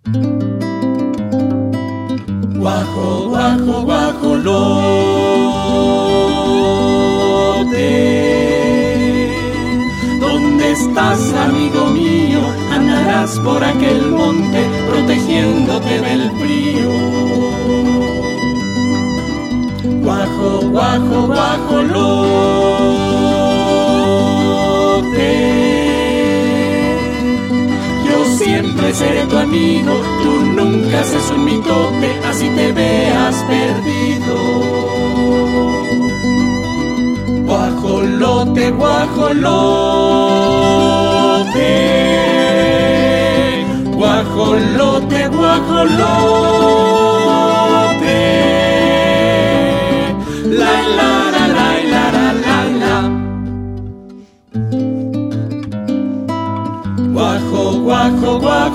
Guajo, guajo, guajolote, ¿dónde estás, amigo mío? Andarás por aquel monte protegiéndote del frío. Guajo, guajo, guajolote, yo siempre seré tu amigo, tú nunca seas un mitote, así te veas perdido. Guajolote, guajolote, guajolote, guajolote, la la la la la la la. Guajo, guajo,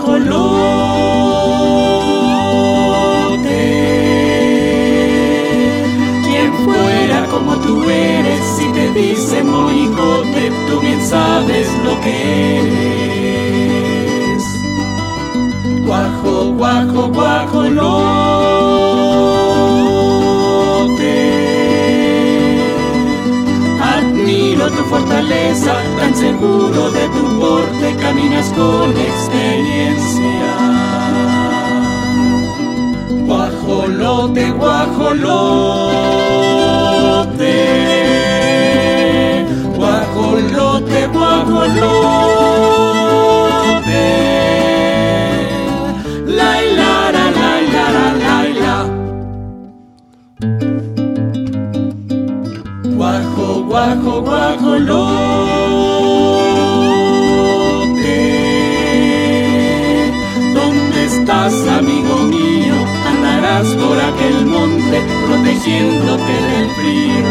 guajolote, quien fuera como tú eres, si te dice monigote, tú bien sabes lo que eres. Guajo, guajo, guajolote, admiro tu fortaleza, tan seguro de tu porte, caminas con experiencia. Guajolote, guajolote, guajolote, guajolote, la la la la la la la. Guajo, guajo, guajolote, ¿dónde estás, amigo mío? Andarás por aquel monte protegiéndote del frío.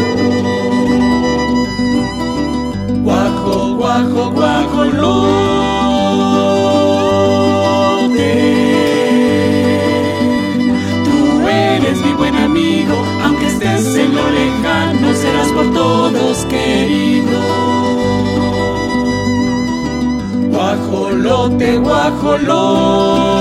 Guajo, guajo, guajolote, tú eres mi buen amigo, aunque estés en lo lejano, serás por todos querido. Guajolote, guajolote,